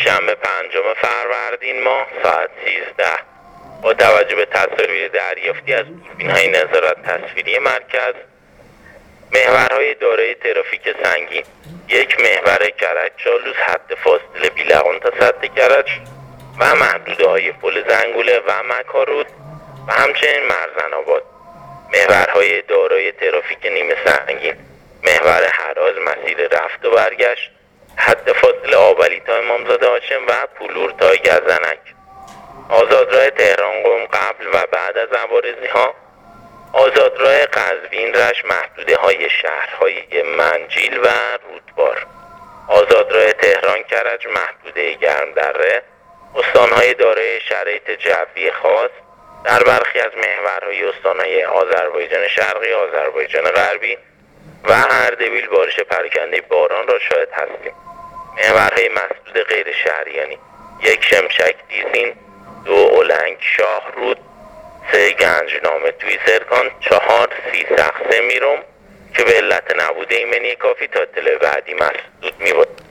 شنبه 5 فروردین ماه ساعت 13 با توجه به تصاویر دریافتی از دوربین‌های نظارت تصویری مرکز، محورهای دارای ترافیک سنگین، یک محور کرج چالوس حد فاصله بیلقان تا سد کرج و محدوده‌های پل زنگوله و مکارود و همچنین مرزن آباد، محورهای دارای ترافیک نیمه سنگین، محور هراز مسیر رفت و برگشت، حد فاصله آبلی تا امامزاده هاشم و پولور تا گزنک، آزادراه تهران قم قبل و بعد از عوارضی ها، آزادراه قزوین رشت محدوده های شهرهای منجیل و رودبار، آزادراه تهران کرج محدوده گرمدره، استانهای دارای شرایط جوی خاص در برخی از محورهای استانهای آذربایجان شرقی، آذربایجان غربی و اردبیل بارش پراکنده باران را شاهد هستیم. محورهای مسدود غیر شهریانی: 1 شمشک دیزین، 2 اولنگ شاهرود، 3 گنجنامه توی سرکان، 4 30 سخصه میروم که به علت نبود ایمنی کافی تا اطلاع بعدی مسدود می بود.